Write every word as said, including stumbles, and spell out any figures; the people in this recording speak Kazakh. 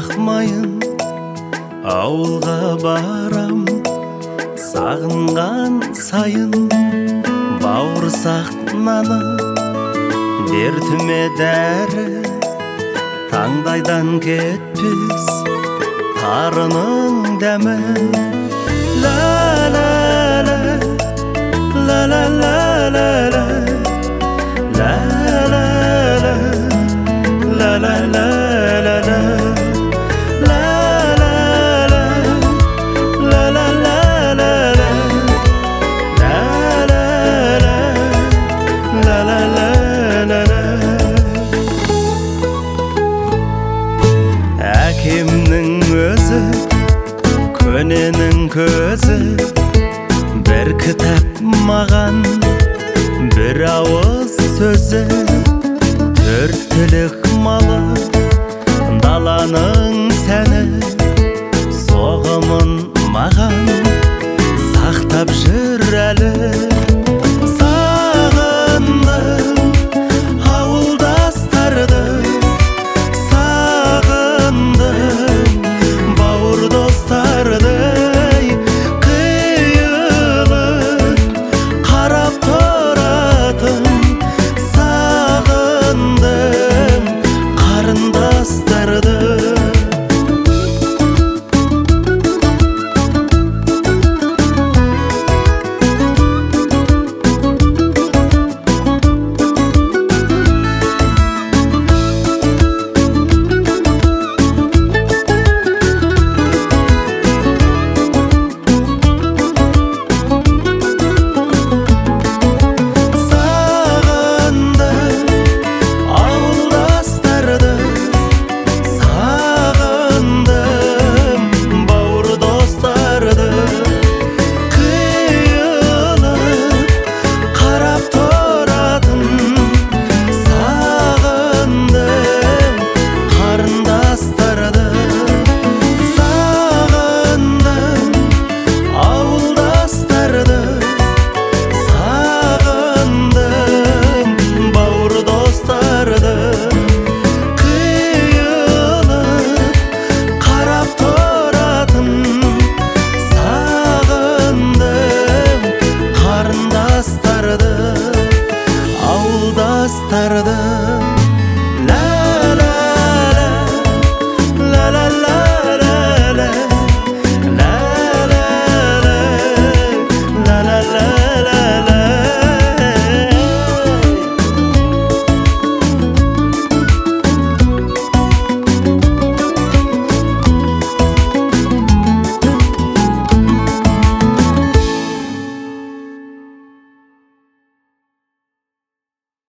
бақмайын, ауылға барам сағынған сайын. Бауырсақ наны дертіме дәрі, таңдайдан кетпес тарының дәмі. Ла-ла-ла, ла-ла-ла-ла, ла-ла-ла, ла-ла-ла-ла, әкемнің өзі, көненің көзі, бір кітап маған, бір ауыз сөзі. Төрт түлік малы, даланың сәні, соғымын маған сақтап жүр әлі. Ауылдастарды